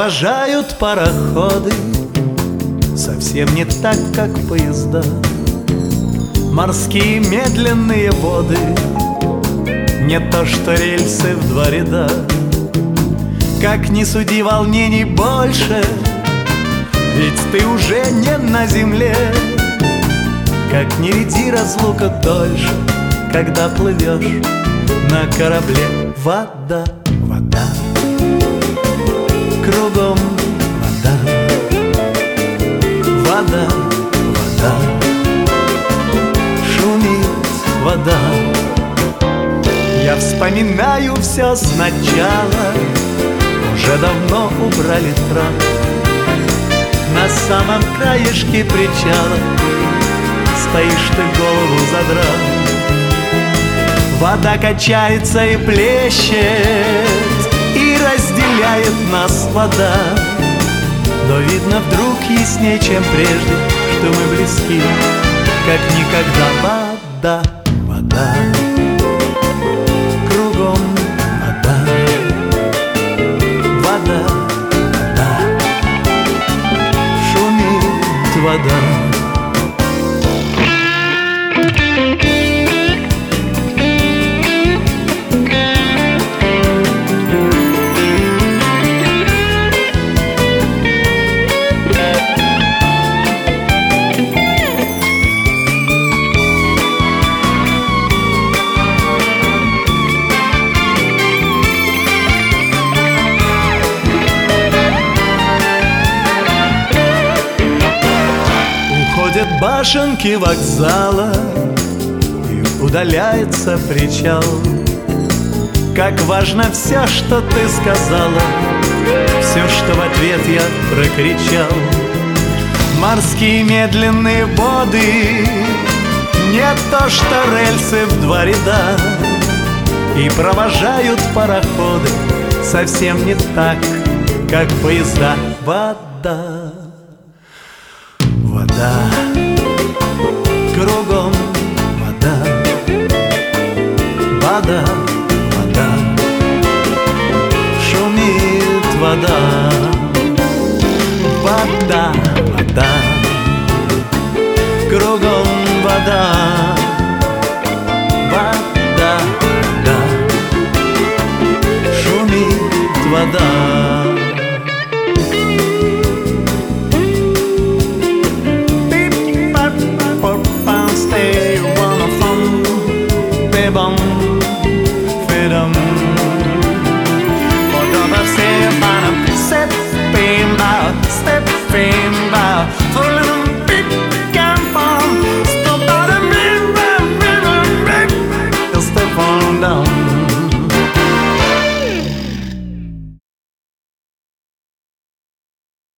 провожают пароходы, совсем не так, как поезда. Морские медленные воды, не то что рельсы в два ряда. Как ни суди, волнений больше, ведь ты уже не на земле. Как ни веди, разлука дольше, когда плывешь на корабле. Вода, вода, кругом вода, вода, вода, шумит вода. Я вспоминаю все сначала, уже давно убрали трап. На самом краешке причала стоишь ты, голову задрав. Вода качается и плещет, и разделяет нас вода. Но видно вдруг ясней, чем прежде, что мы близки, как никогда. Вода, вода, кругом вода, вода, вода, шумит вода. Уходят башенки вокзала, и удаляется причал. Как важно все, что ты сказала, все, что в ответ я прокричал. Морские медленные воды, не то что рельсы в два ряда. И провожают пароходы совсем не так, как поезда. Вода, вода, кругом вода, вода, вода, шумит вода. Вода, вода, кругом вода.